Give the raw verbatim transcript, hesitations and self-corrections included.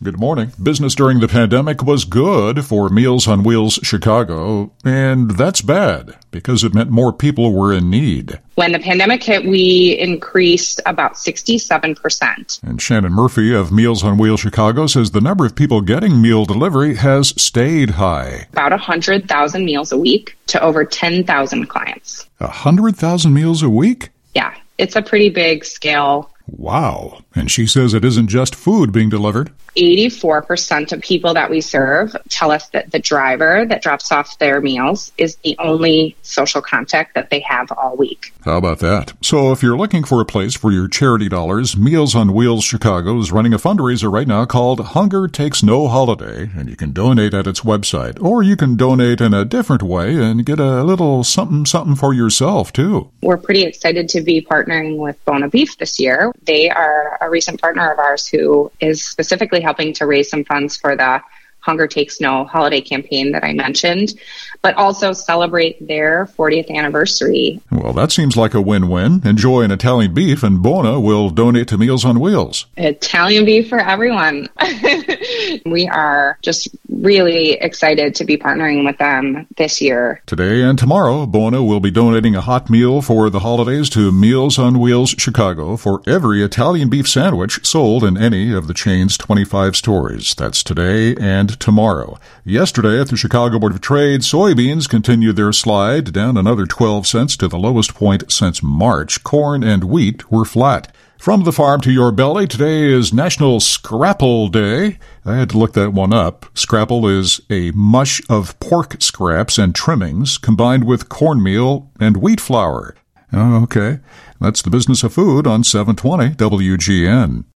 Good morning. Business during the pandemic was good for Meals on Wheels Chicago, and that's bad because it meant more people were in need. When the pandemic hit, we increased about sixty-seven percent. And Shannon Murphy of Meals on Wheels Chicago says the number of people getting meal delivery has stayed high. About one hundred thousand meals a week to over ten thousand clients. one hundred thousand meals a week? Yeah, it's a pretty big scale. Wow. And she says it isn't just food being delivered. eighty-four percent of people that we serve tell us that the driver that drops off their meals is the only social contact that they have all week. How about that? So if you're looking for a place for your charity dollars, Meals on Wheels Chicago is running a fundraiser right now called Hunger Takes No Holiday, and you can donate at its website. Or you can donate in a different way and get a little something something for yourself, too. We're pretty excited to be partnering with Bona Beef this year. They are a recent partner of ours who is specifically helping to raise some funds for the Hunger Takes No holiday campaign that I mentioned, but also celebrate their fortieth anniversary. Well, that seems like a win-win. Enjoy an Italian beef, and Bona will donate to Meals on Wheels. Italian beef for everyone. We are just really excited to be partnering with them this year. Today and tomorrow, Bona will be donating a hot meal for the holidays to Meals on Wheels Chicago for every Italian beef sandwich sold in any of the chain's twenty-five stores. That's today and tomorrow. Yesterday at the Chicago Board of Trade, soybeans continued their slide down another twelve cents to the lowest point since March. Corn and wheat were flat. From the farm to your belly, today is National Scrapple Day. I had to look that one up. Scrapple is a mush of pork scraps and trimmings combined with cornmeal and wheat flour. Oh, okay. That's the business of food on seven twenty W G N.